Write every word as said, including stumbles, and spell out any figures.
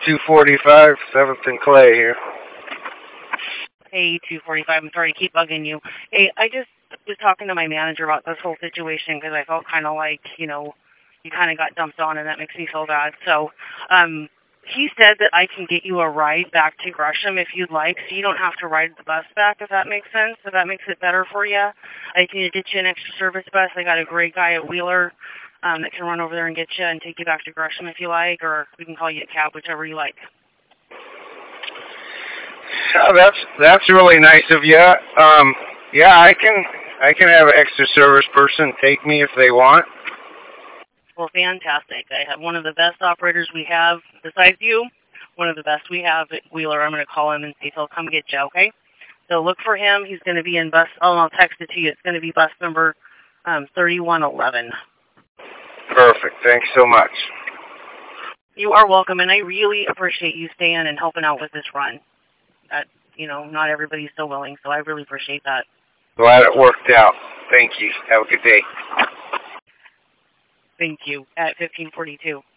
two forty-five, seventh and Clay here. Hey, two forty-five, I'm sorry to keep bugging you. Hey, I just was talking to my manager about this whole situation because I felt kind of like, you know, you kind of got dumped on, and that makes me feel bad. So, um, he said that I can get you a ride back to Gresham if you'd like, so you don't have to ride the bus back, if that makes sense, if that makes it better for you. I can get you an extra service bus. I got a great guy at Wheeler um, that can run over there and get you and take you back to Gresham if you like, or we can call you a cab, whichever you like. Oh, that's that's really nice of you. Um, yeah, I can I can have an extra service person take me if they want. Well, fantastic. I have one of the best operators we have besides you, one of the best we have at Wheeler. I'm going to call him and see if he'll come get you, okay? So look for him. He's going to be in bus, oh, I'll text it to you. It's going to be bus number um, thirty-one eleven. Perfect. Thanks so much. You are welcome, and I really appreciate you staying and helping out with this run. That, you know, not everybody's so willing, so I really appreciate that. Glad it worked out. Thank you. Have a good day. Thank you. At fifteen forty-two.